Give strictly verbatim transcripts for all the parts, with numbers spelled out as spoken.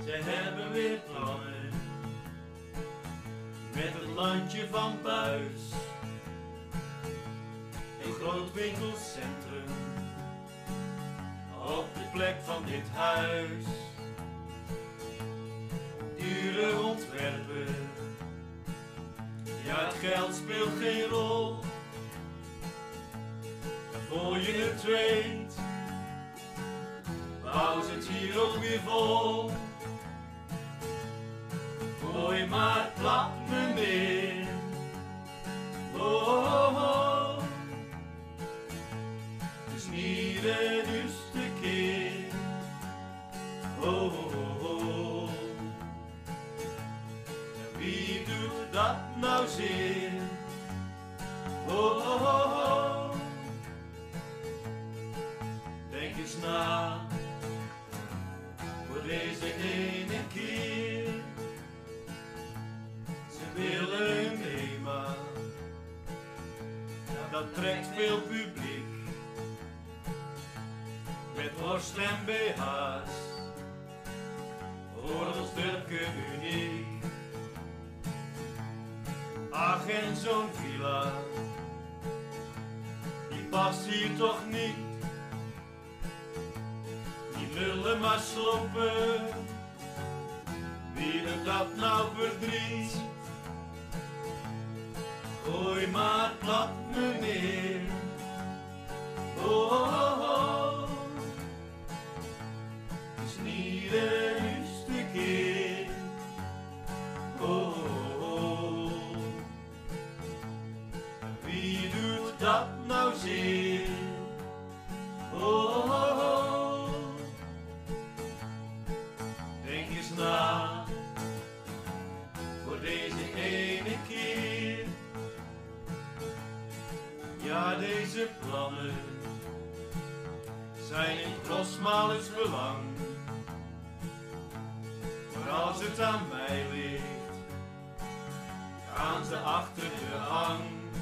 Ze hebben weer plannen met het landje van Buis. Een groot winkelcentrum op de plek van dit huis. Dure ontwerpen, ja, het geld speelt geen rol. En voor je het weet, bouw ze het hier ook weer vol. Gooi maar plat, meneer. Oh, oh, oh. Het is niet de eerste keer. Oh, oh, oh. En wie doet dat nou zeer? Oh, oh, oh. Denk eens na, voor deze ene keer. Ze willen een thema, dat trekt veel publiek. Met worst en B H's, wordt ons Durke uniek. Ach, en zo'n villa, die past hier toch niet. Niet lullen maar sloppen, wie doet dat nou verdriet? Gooi maar plat, meneer. Oh, oh, oh. Het is niet de eerste keer. Oh, oh, oh. Wie doet dat nou zeer? Oh, oh, oh. Denk eens na, voor deze ene keer. Ja, deze plannen zijn in Rosmalens belang. Maar als het aan mij ligt, gaan ze achter de hang.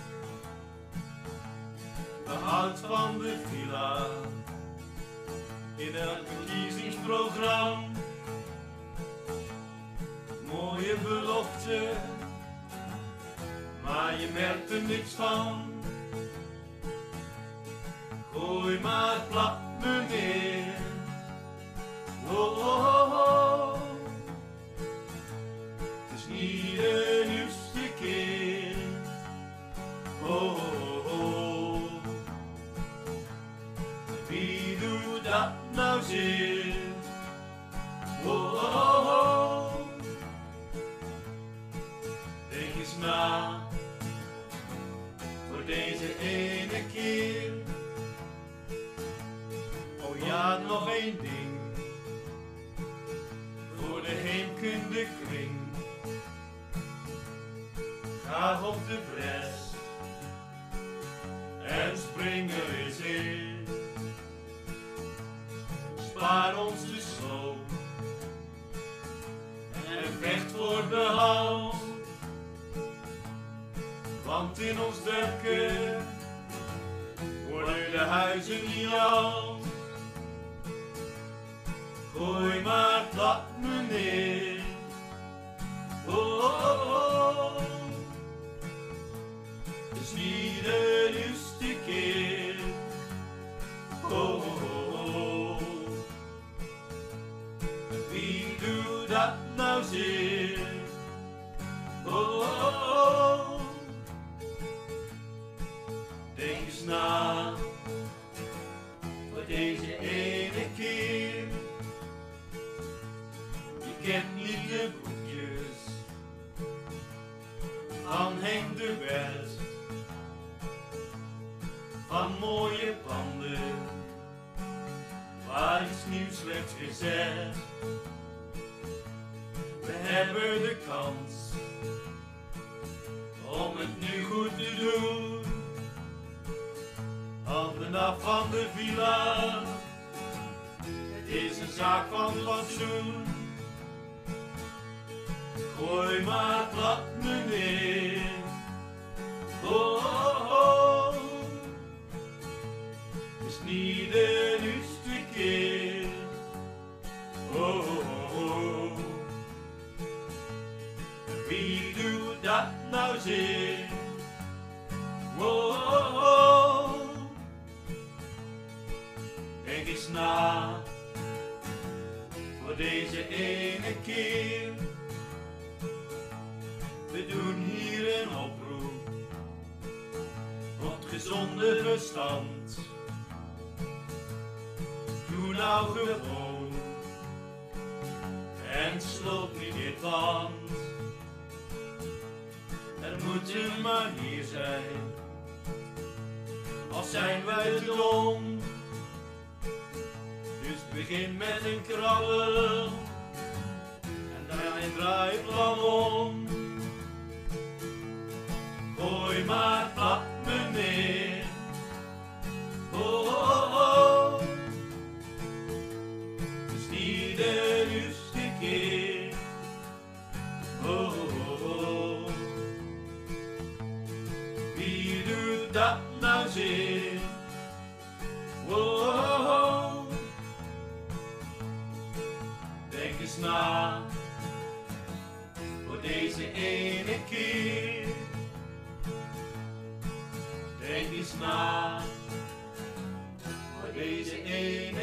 Behoud van de villa in elk verkiezingsprogramma. Mooie belofte, maar je merkt er niks van. Gooi maar plat, meneer. Oh, oh, oh. Het is niet de eerste keer. Oh, oh, oh. Wie doet dat nou zeer? Oh, oh, oh. Denk eens na, voor deze ene keer. Oh ja, nog één ding, voor de heemkundekring. Ga op de bres en spring er eens in. Spaar ons de sloop en vecht voor behoud. Want in ons Durke worden de huizen niet oud. Gooi maar plat, meneer. Oh, oh, oh. Het is niet de eerste keer. Oh, oh, oh. Wie doet dat nou zeer? Oh, oh, oh. Denk eens na, voor deze ene keer. Je kent niet de boekjes van Henk de Best, van mooie panden waar iets nieuws werd gezet. We hebben de kans om het nu goed te doen. Handen af van de villa, het is een zaak van fatsoen. Gooi maar plat, meneer. Oh, oh, oh. Het is niet de eerste keer. Oh, oh, oh. zin. Wow, oh, oh. Denk eens na, voor deze ene keer. We doen hier een oproep tot gezonde verstand. Doe nou gewoon en sloop niet je tand. Er moet een manier zijn, al zijn wij te dom. Dus begin met een krabbel en daarna draai je plan om. Gooi maar op me neer. Oh, oh, oh. Het is niet de eerste keer. Oh, oh, oh. Wie doet dat nou zeer? Oh, oh, oh. Denk eens na, voor deze ene keer. Denk eens na, voor deze ene